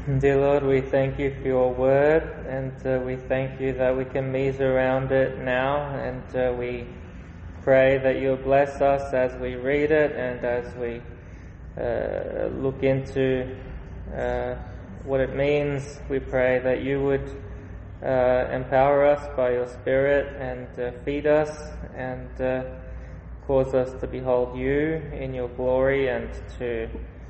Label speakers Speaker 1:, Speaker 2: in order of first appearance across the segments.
Speaker 1: Dear Lord, we thank you for your word, and we thank you that we can meet around it now, and we pray that you'll bless us as we read it and as we look into what it means. We pray that you would empower us by your Spirit and feed us and cause us to behold you in your glory and to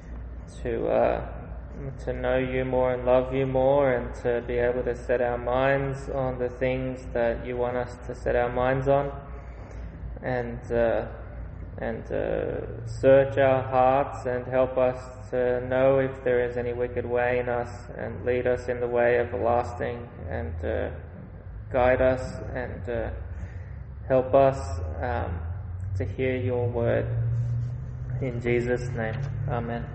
Speaker 1: know you more and love you more, and to be able to set our minds on the things that you want us to set our minds on, and search our hearts and help us to know if there is any wicked way in us, and lead us in the way everlasting, and guide us and help us to hear your word. In Jesus' name, Amen.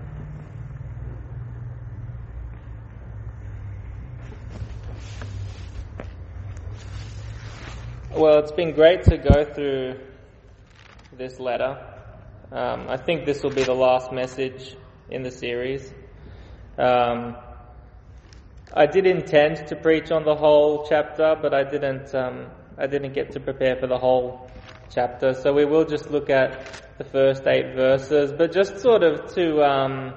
Speaker 1: Well, it's been great to go through this letter. I think this will be the last message in the series. I did intend to preach on the whole chapter, but I didn't get to prepare for the whole chapter. So we will just look at the first 8 verses, but just sort of to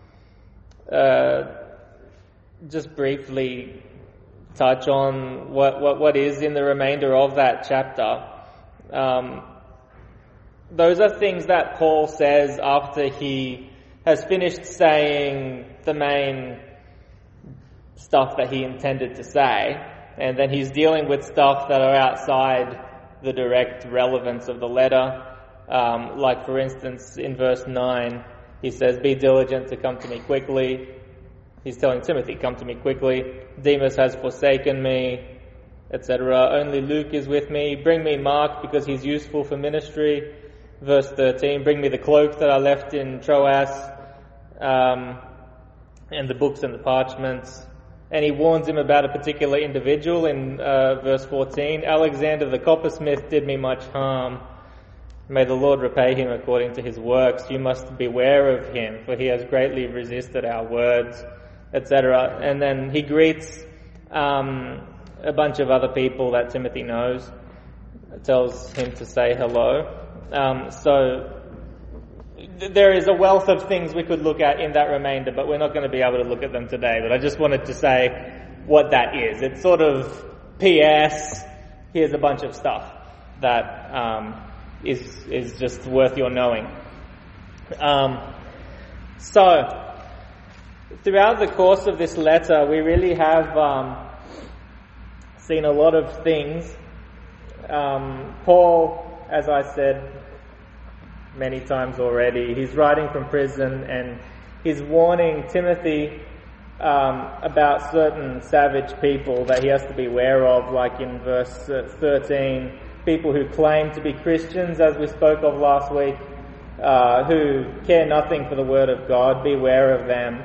Speaker 1: just briefly touch on what is in the remainder of that chapter. Those are things that Paul says after he has finished saying the main stuff that he intended to say, and then he's dealing with stuff that are outside the direct relevance of the letter. Like for instance, in verse 9, he says, "Be diligent to come to me quickly." He's telling Timothy, "Come to me quickly. Demas has forsaken me," etc. "Only Luke is with me. Bring me Mark because he's useful for ministry." Verse 13, "Bring me the cloak that I left in Troas, and the books and the parchments." And he warns him about a particular individual in verse 14. "Alexander the coppersmith did me much harm. May the Lord repay him according to his works. You must beware of him, for he has greatly resisted our words," etc. And then he greets a bunch of other people that Timothy knows, tells him to say hello. So there is a wealth of things we could look at in that remainder, but we're not going to be able to look at them today. But I just wanted to say what that is. It's sort of P.S. Here's a bunch of stuff that is just worth your knowing. So throughout the course of this letter, we really have seen a lot of things. Paul, as I said many times already, he's writing from prison and he's warning Timothy about certain savage people that he has to be aware of, like in verse 13, people who claim to be Christians, as we spoke of last week, who care nothing for the word of God. Beware of them.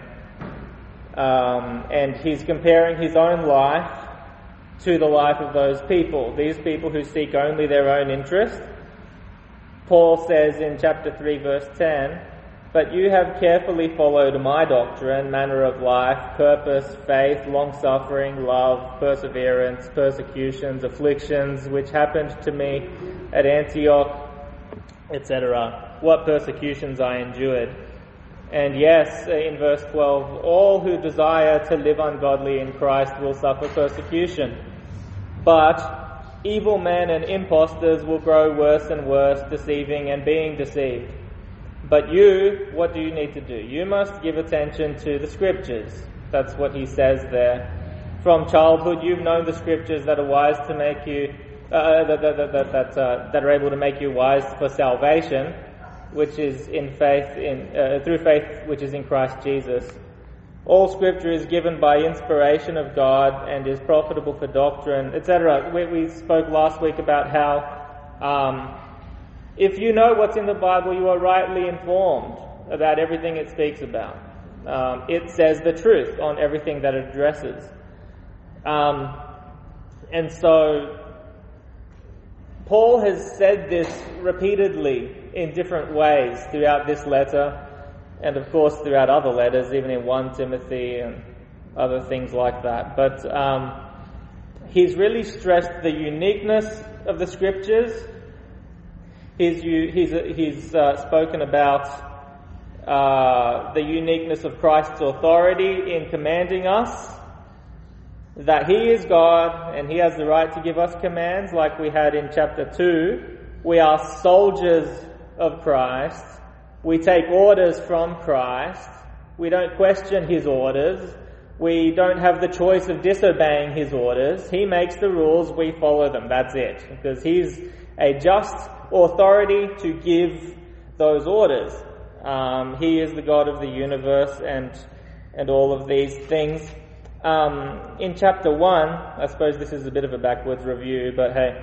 Speaker 1: And he's comparing his own life to the life of those people, these people who seek only their own interest. Paul says in chapter 3 verse 10, "But you have carefully followed my doctrine, manner of life, purpose, faith, long-suffering, love, perseverance, persecutions, afflictions, which happened to me at Antioch, etc. What persecutions I endured. And yes," in verse 12, "all who desire to live ungodly in Christ will suffer persecution. But evil men and impostors will grow worse and worse, deceiving and being deceived. But you, what do you need to do? You must give attention to the Scriptures." That's what he says there. "From childhood you've known the Scriptures that are wise to make you, that are able to make you wise for salvation, which is in faith through faith which is in Christ Jesus. All Scripture is given by inspiration of God and is profitable for doctrine," etc. We spoke last week about how if you know what's in the Bible, you are rightly informed about everything it speaks about. It says the truth on everything that it addresses. And so Paul has said this repeatedly in different ways throughout this letter, and of course throughout other letters, even in 1 Timothy and other things like that. But he's really stressed the uniqueness of the Scriptures. He's spoken about the uniqueness of Christ's authority in commanding us, that He is God and He has the right to give us commands, like we had in chapter 2. We are soldiers of Christ. We take orders from Christ. We don't question His orders. We don't have the choice of disobeying His orders. He makes the rules, we follow them. That's it. Because He's a just authority to give those orders. He is the God of the universe and all of these things. In chapter 1, I suppose this is a bit of a backwards review, but hey,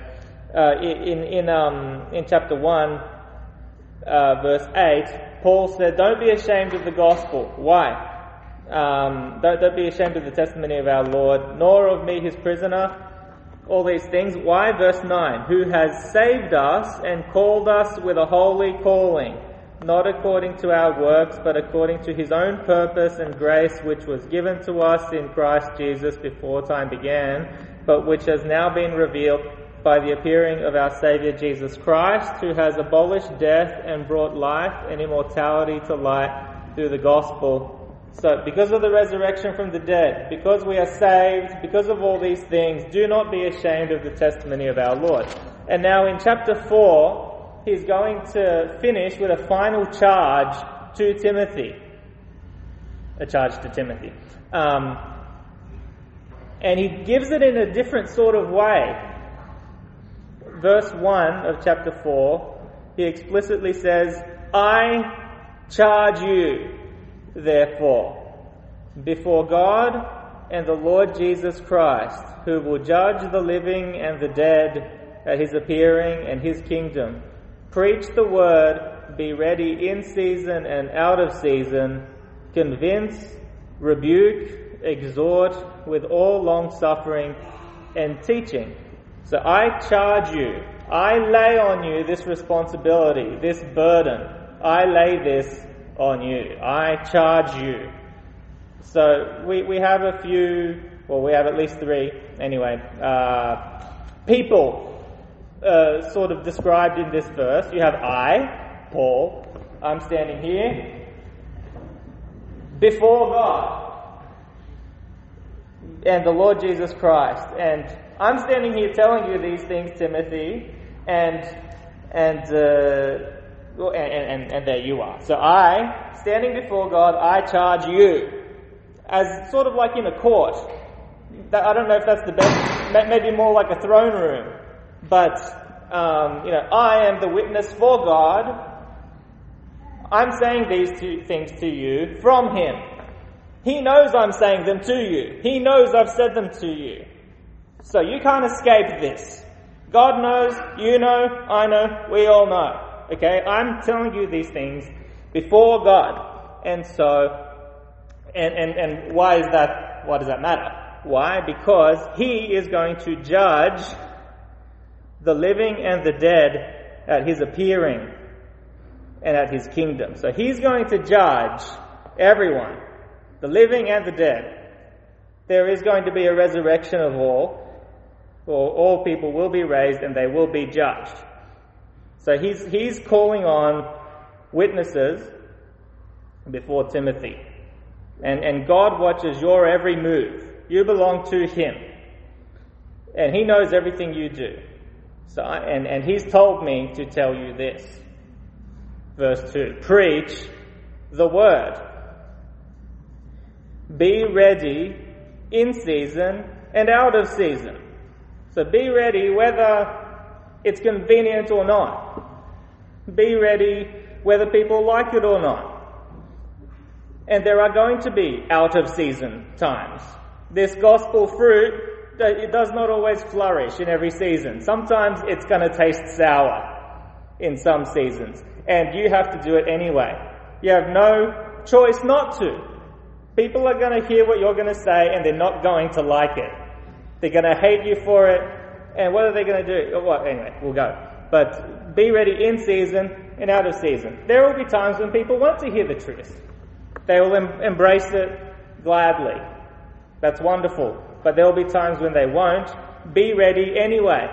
Speaker 1: in chapter 1, verse 8, Paul said, "Don't be ashamed of the gospel." Why? Don't be ashamed of the testimony of our Lord, nor of me his prisoner. All these things. Why? Verse 9, "Who has saved us and called us with a holy calling, not according to our works, but according to His own purpose and grace, which was given to us in Christ Jesus before time began, but which has now been revealed by the appearing of our Saviour Jesus Christ, who has abolished death and brought life and immortality to light through the gospel." So, because of the resurrection from the dead, because we are saved, because of all these things, do not be ashamed of the testimony of our Lord. And now in chapter 4, he's going to finish with a final charge to Timothy. A charge to Timothy. And he gives it in a different sort of way. Verse 1 of chapter 4, he explicitly says, "I charge you, therefore, before God and the Lord Jesus Christ, who will judge the living and the dead at His appearing and His kingdom. Preach the word, be ready in season and out of season, convince, rebuke, exhort with all long-suffering and teaching." So I charge you, I lay on you this responsibility, this burden. I lay this on you. I charge you. So we have a few, well, we have at least three, anyway, people sort of described in this verse. You have I, Paul, I'm standing here before God and the Lord Jesus Christ, and I'm standing here telling you these things, Timothy, and there you are. So I, standing before God, I charge you, as sort of like in a court. I don't know if that's the best, maybe more like a throne room. But, I am the witness for God. I'm saying these two things to you from Him. He knows I'm saying them to you. He knows I've said them to you. So you can't escape this. God knows, you know, I know, we all know. Okay? I'm telling you these things before God. And so, and why is that, why does that matter? Why? Because He is going to judge the living and the dead at His appearing and at His kingdom. So He's going to judge everyone, the living and the dead. There is going to be a resurrection of all people will be raised and they will be judged. So he's calling on witnesses before Timothy. And God watches your every move. You belong to Him. And He knows everything you do. So and He's told me to tell you this. Verse 2. Preach the word. Be ready in season and out of season. So be ready whether it's convenient or not. Be ready whether people like it or not. And there are going to be out of season times. This gospel fruit, it does not always flourish in every season. Sometimes it's going to taste sour in some seasons. And you have to do it anyway. You have no choice not to. People are going to hear what you're going to say and they're not going to like it. They're going to hate you for it. And what are they going to do? Well, anyway, we'll go. But be ready in season and out of season. There will be times when people want to hear the truth. They will embrace it gladly. That's wonderful. But there will be times when they won't. Be ready anyway.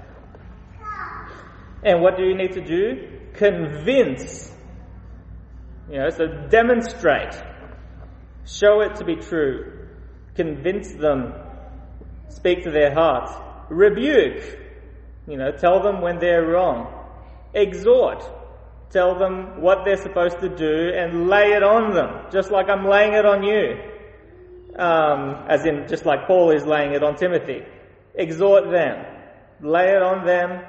Speaker 1: And what do you need to do? Convince. So demonstrate. Show it to be true. Convince them. Speak to their hearts. Rebuke. Tell them when they're wrong. Exhort. Tell them what they're supposed to do and lay it on them, just like I'm laying it on you. As in, just like Paul is laying it on Timothy. Exhort them. Lay it on them.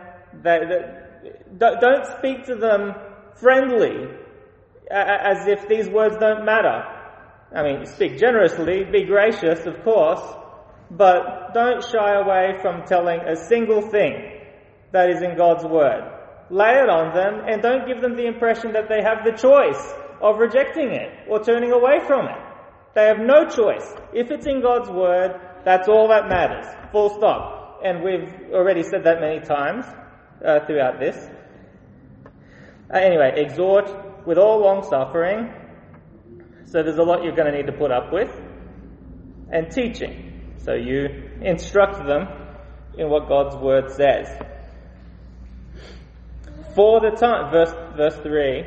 Speaker 1: Don't speak to them friendly, as if these words don't matter. I mean, speak generously, be gracious, of course, but don't shy away from telling a single thing that is in God's Word. Lay it on them, and don't give them the impression that they have the choice of rejecting it or turning away from it. They have no choice. If it's in God's Word, that's all that matters. Full stop. And we've already said that many times throughout this. Anyway, exhort with all long-suffering. So there's a lot you're going to need to put up with. And teaching. So you instruct them in what God's Word says. For the time, verse 3,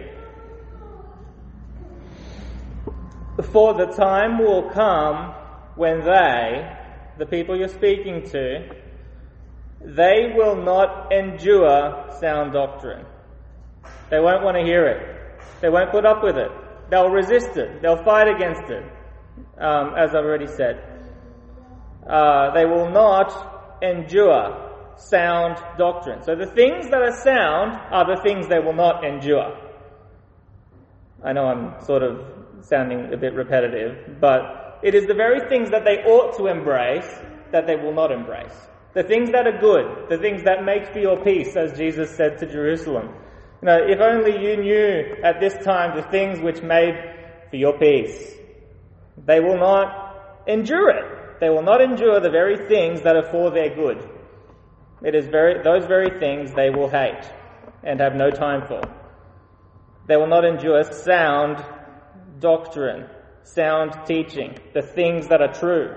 Speaker 1: for the time will come when they, the people you're speaking to, they will not endure sound doctrine. They won't want to hear it. They won't put up with it. They'll resist it. They'll fight against it, as I've already said. They will not endure sound doctrine. So the things that are sound are the things they will not endure. I know I'm sort of sounding a bit repetitive, but it is the very things that they ought to embrace that they will not embrace. The things that are good, the things that make for your peace, as Jesus said to Jerusalem. If only you knew at this time the things which made for your peace. They will not endure it. They will not endure the very things that are for their good. It is those very things they will hate and have no time for. They will not endure sound doctrine, sound teaching, the things that are true.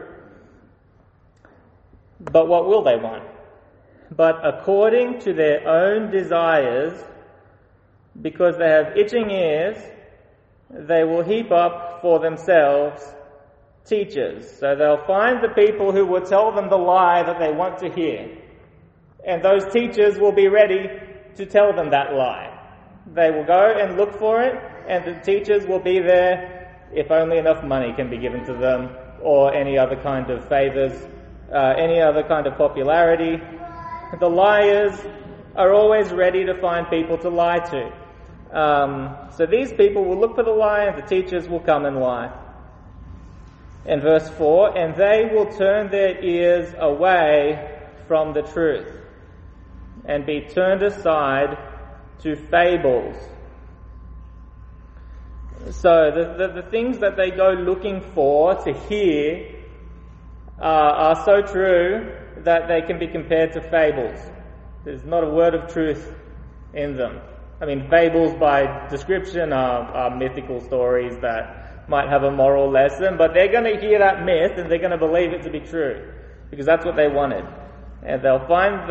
Speaker 1: But what will they want? But according to their own desires, because they have itching ears, they will heap up for themselves teachers. So they'll find the people who will tell them the lie that they want to hear. And those teachers will be ready to tell them that lie. They will go and look for it, and the teachers will be there if only enough money can be given to them, or any other kind of favours, any other kind of popularity. The liars are always ready to find people to lie to. So these people will look for the lie, and the teachers will come and lie. In verse 4, and they will turn their ears away from the truth and be turned aside to fables. So the things that they go looking for to hear are so true that they can be compared to fables. There's not a word of truth in them. I mean, fables by description are mythical stories that might have a moral lesson, but they're going to hear that myth and they're going to believe it to be true because that's what they wanted. And they'll find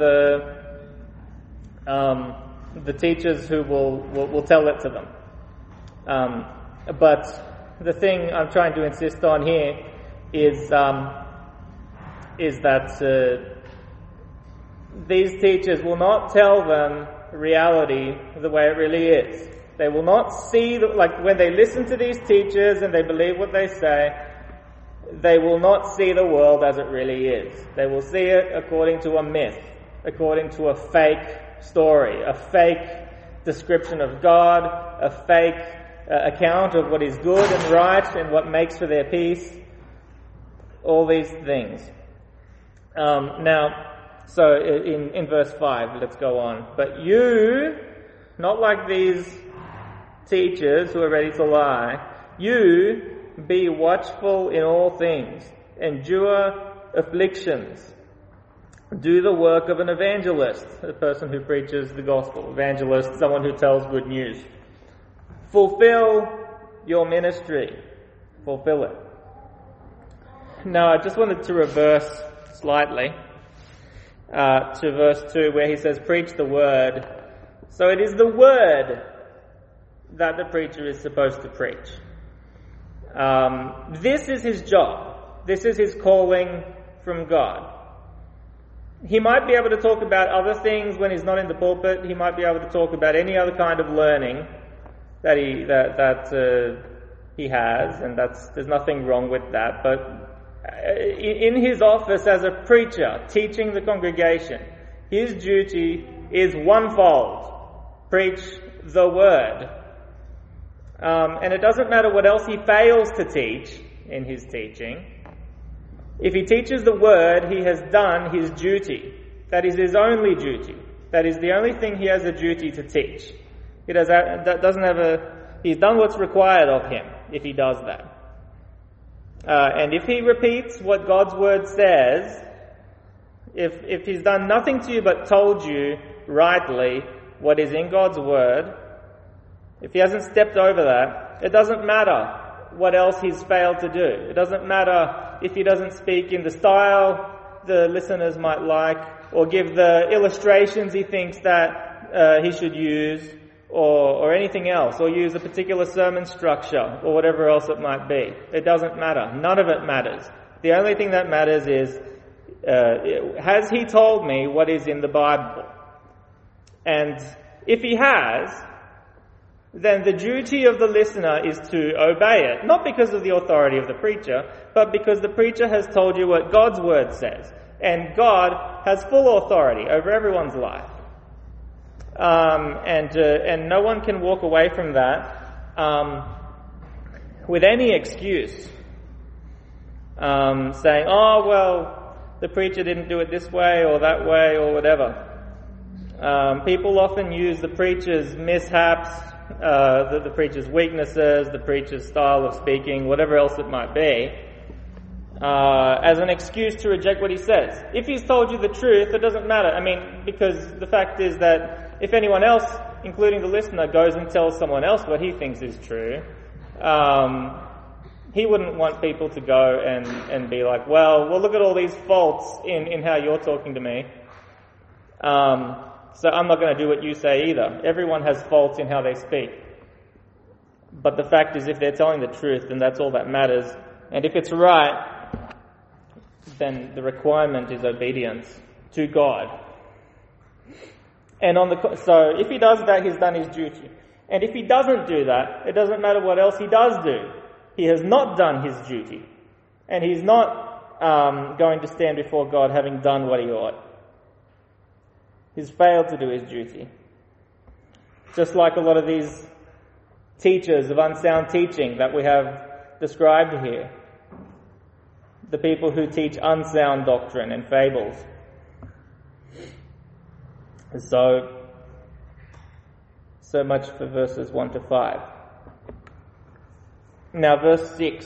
Speaker 1: the teachers who will tell it to them. But the thing I'm trying to insist on here is that these teachers will not tell them reality the way it really is. They will not see, when they listen to these teachers and they believe what they say, they will not see the world as it really is. They will see it according to a myth, according to a fake story, a fake description of God, a fake account of what is good and right and what makes for their peace, all these things. So in verse 5, let's go on. But you, not like these teachers who are ready to lie, you be watchful in all things, endure afflictions, do the work of an evangelist, a person who preaches the gospel. Evangelist, someone who tells good news. Fulfill your ministry. Fulfill it. Now, I just wanted to reverse slightly to verse 2 where he says, preach the word. So it is the word that the preacher is supposed to preach. This is his job. This is his calling from God. He might be able to talk about other things when he's not in the pulpit. He might be able to talk about any other kind of learning that he has, and there's nothing wrong with that. But in his office as a preacher, teaching the congregation, his duty is onefold: preach the word. And it doesn't matter what else he fails to teach in his teaching. If he teaches the word, he has done his duty. That is his only duty. That is the only thing he has a duty to teach. He's done what's required of him if he does that. And if he repeats what God's word says, if he's done nothing to you but told you rightly what is in God's word, if he hasn't stepped over that, it doesn't matter what else he's failed to do. It doesn't matter if he doesn't speak in the style the listeners might like, or give the illustrations he thinks that he should use, or anything else, or use a particular sermon structure, or whatever else it might be. It doesn't matter. None of it matters. The only thing that matters is, has he told me what is in the Bible? And if he has, then the duty of the listener is to obey it. Not because of the authority of the preacher, but because the preacher has told you what God's word says. And God has full authority over everyone's life. And no one can walk away from that with any excuse, saying, oh, well, the preacher didn't do it this way or that way or whatever. People often use the preacher's mishaps, the preacher's weaknesses, the preacher's style of speaking, whatever else it might be, as an excuse to reject what he says. If he's told you the truth, it doesn't matter. I mean, because the fact is that if anyone else, including the listener, goes and tells someone else what he thinks is true, he wouldn't want people to go and be like, well, look at all these faults in how you're talking to me. So I'm not going to do what you say either. Everyone has faults in how they speak. But the fact is, if they're telling the truth, then that's all that matters. And if it's right, then the requirement is obedience to God. And so if he does that, he's done his duty. And if he doesn't do that, it doesn't matter what else he does do. He has not done his duty. And he's not going to stand before God having done what he ought. He's failed to do his duty. Just like a lot of these teachers of unsound teaching that we have described here. The people who teach unsound doctrine and fables. So much for verses 1 to 5. Now verse 6.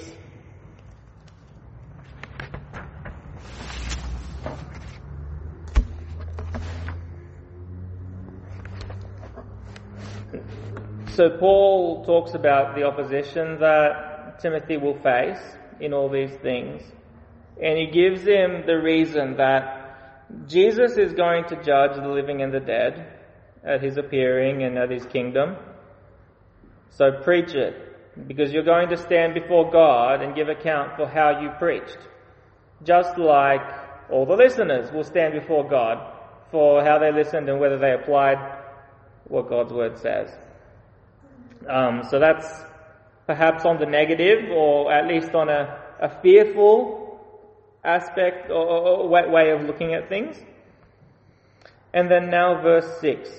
Speaker 1: So Paul talks about the opposition that Timothy will face in all these things. And he gives him the reason that Jesus is going to judge the living and the dead at his appearing and at his kingdom. So preach it, because you're going to stand before God and give account for how you preached. Just like all the listeners will stand before God for how they listened and whether they applied what God's word says. So that's perhaps on the negative, or at least on a fearful aspect or way of looking at things. And then now verse 6.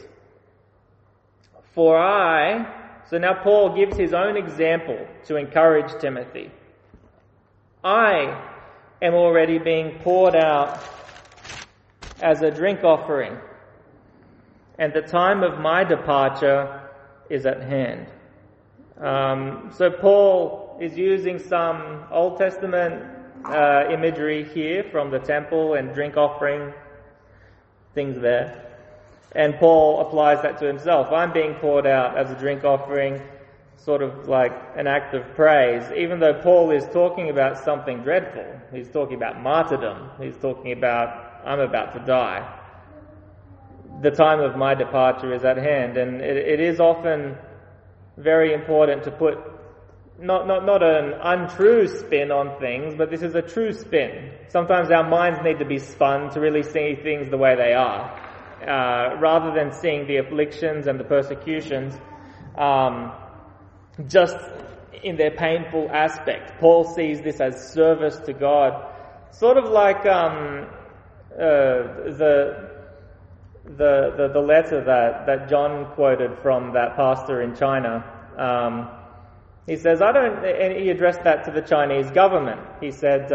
Speaker 1: So now Paul gives his own example to encourage Timothy. I am already being poured out as a drink offering, and the time of my departure is at hand. So Paul is using some Old Testament imagery here from the temple and drink offering things there. And Paul applies that to himself. I'm being poured out as a drink offering. sort of like an act of praise, even though Paul is talking about something dreadful. He's talking about martyrdom. He's talking about, I'm about to die. The time of my departure is at hand, and it is often very important to put not an untrue spin on things, but this is a true spin. Sometimes our minds need to be spun to really see things the way they are, rather than seeing the afflictions and the persecutions just in their painful aspect. Paul sees this as service to God, sort of like the letter that John quoted from that pastor in China. He says, and he addressed that to the Chinese government. He said,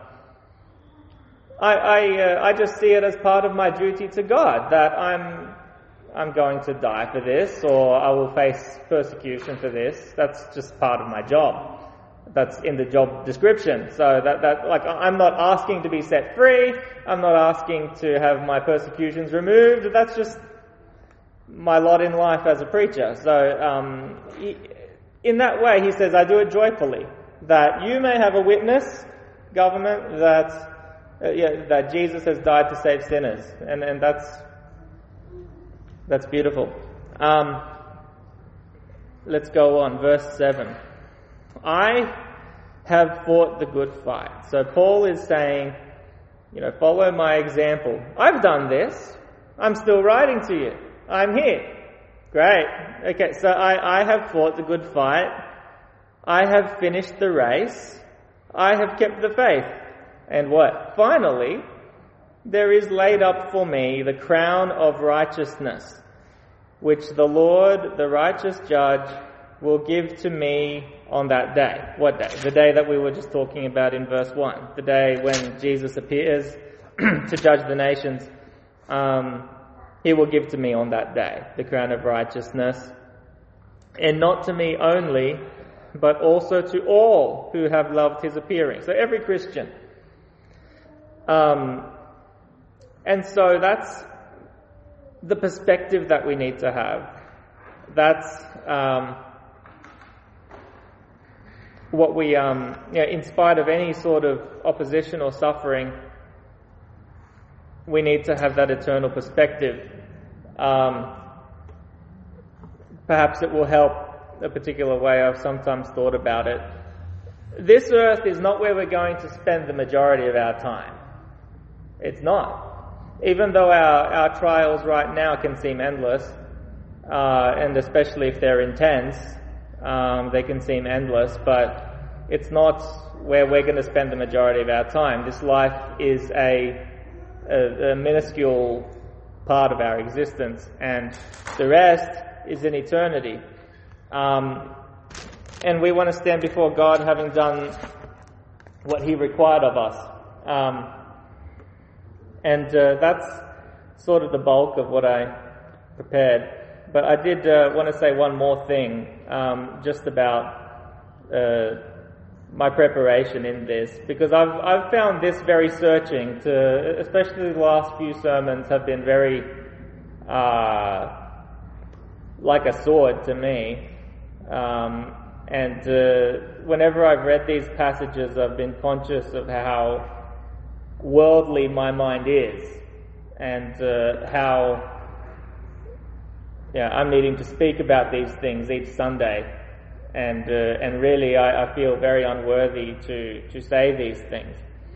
Speaker 1: I just see it as part of my duty to God that I'm going to die for this, or I will face persecution for this. That's just part of my job. That's in the job description. So that like, I'm not asking to be set free. I'm not asking to have my persecutions removed. That's just my lot in life as a preacher. So, in that way, he says, I do it joyfully, that you may have a witness, government, that Jesus has died to save sinners. And that's beautiful. Let's go on. Verse 7. I have fought the good fight. So Paul is saying, follow my example. I've done this. I'm still writing to you. I'm here. Great. Okay, so I have fought the good fight. I have finished the race. I have kept the faith. And what? Finally, there is laid up for me the crown of righteousness, which the Lord, the righteous judge, will give to me on that day. What day? The day that we were just talking about in verse 1. The day when Jesus appears to judge the nations. He will give to me on that day the crown of righteousness. And not to me only, but also to all who have loved his appearing. So every Christian. And so that's the perspective that we need to have. That's what we, in spite of any sort of opposition or suffering, we need to have that eternal perspective. Perhaps it will help a particular way I've sometimes thought about it. This earth is not where we're going to spend the majority of our time. It's not. Even though our trials right now can seem endless, and especially if they're intense, they can seem endless, but it's not where we're going to spend the majority of our time. This life is a minuscule part of our existence, and the rest is in eternity. And we want to stand before God having done what he required of us. And that's sort of the bulk of what I prepared. But I did want to say one more thing just about my preparation in this, because I've found this very searching. Especially the last few sermons have been very like a sword to me. And whenever I've read these passages, I've been conscious of how worldly my mind is, and how I'm needing to speak about these things each Sunday, and really I feel very unworthy to say these things.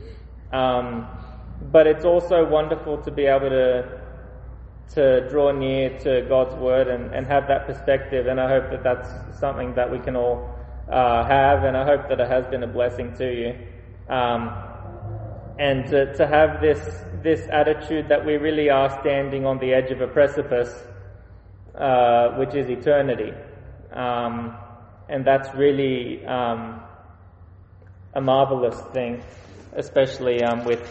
Speaker 1: But it's also wonderful to be able to draw near to God's Word and have that perspective, and I hope that that's something that we can all have, and I hope that it has been a blessing to you. And to have this attitude that we really are standing on the edge of a precipice, which is eternity. And that's really a marvelous thing, especially with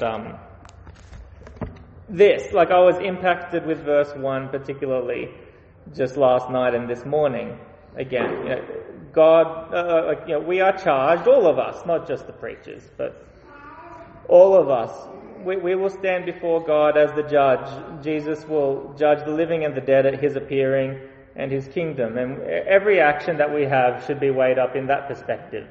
Speaker 1: this. Like, I was impacted with verse 1 particularly just last night and this morning. Again, God, we are charged, all of us, not just the preachers, but all of us, we will stand before God as the judge. Jesus will judge the living and the dead at his appearing. and His kingdom. And every action that we have should be weighed up in that perspective,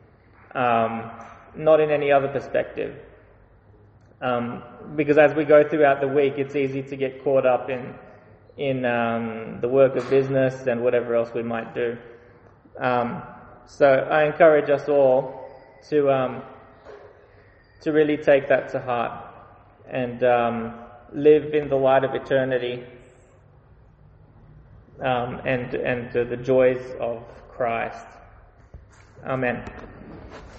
Speaker 1: not in any other perspective. Because as we go throughout the week, it's easy to get caught up in the work of business and whatever else we might do. So I encourage us all to really take that to heart and live in the light of eternity and the joys of Christ. Amen.